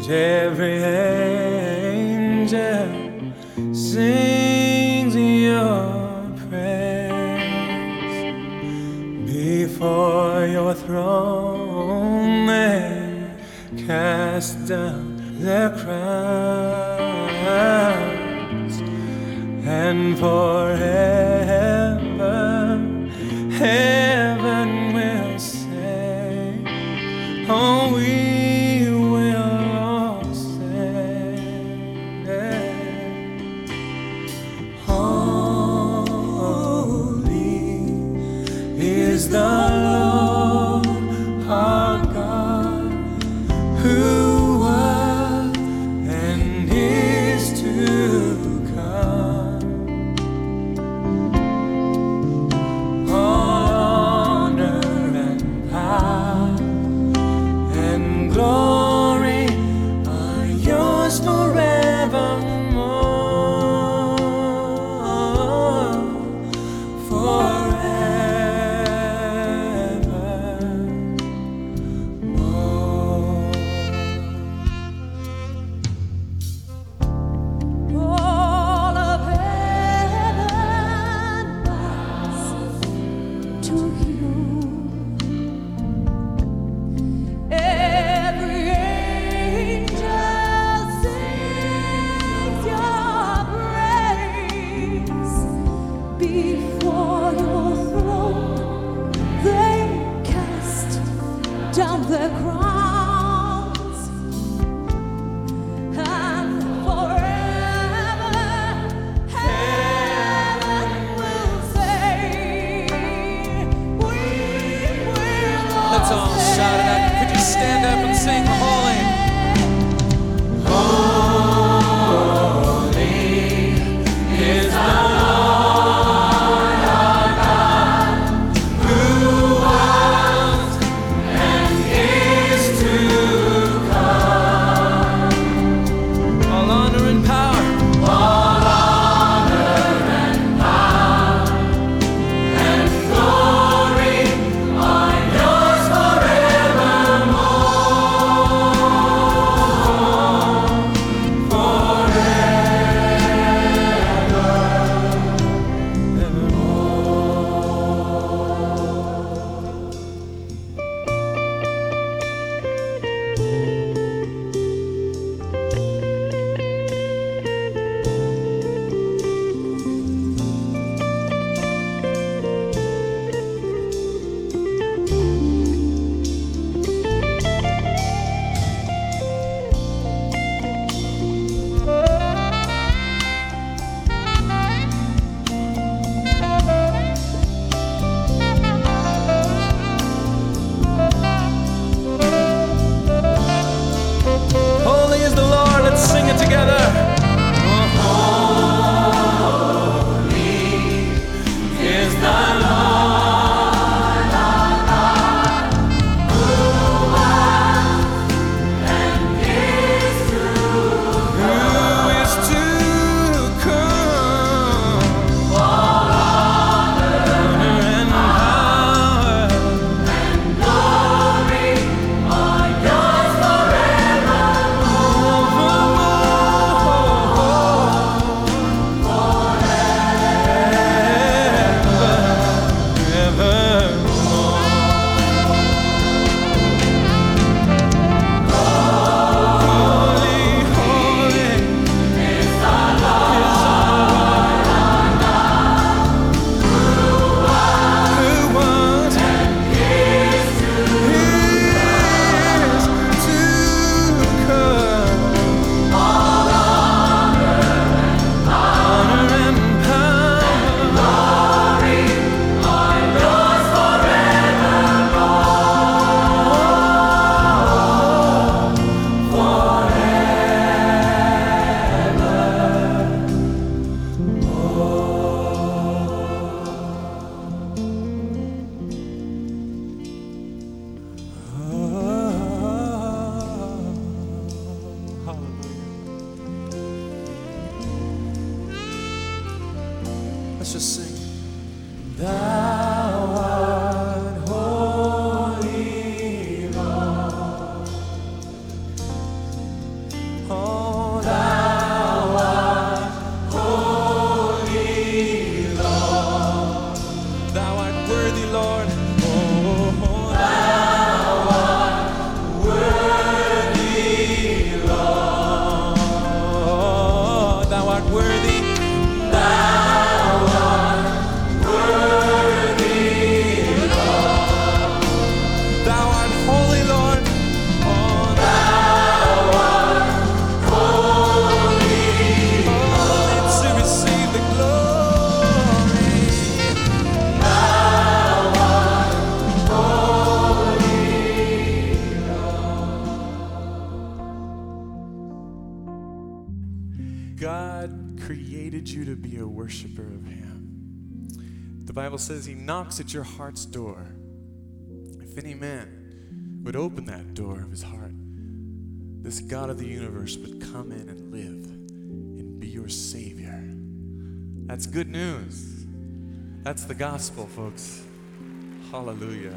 Every angel sings your praise. Before your throne they cast down their crowns, and forever heaven will say, oh, we is the Lord our God, who was and is to come. All honor and power and glory are yours forevermore. Down their crowns, and forever heaven will say, we will. Let's all shout it out. Could you stand up and sing holy? Holy is the Lord our God, who was and is to come. All honor and power. All honor and power and glory are yours forevermore. Holy is the Lord. Let's sing it together. Is the Lord our God, who was and is to come? all honor And power. and glory are yours Let's just sing. Thou art holy, Lord. God created you to be a worshiper of Him. The Bible says He knocks at your heart's door. If any man would open that door of his heart, this God of the universe would come in and live and be your Savior. That's good news. That's the gospel, folks. Hallelujah.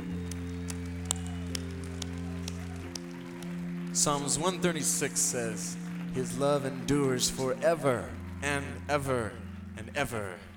Psalms 136 says, His love endures forever and ever and ever.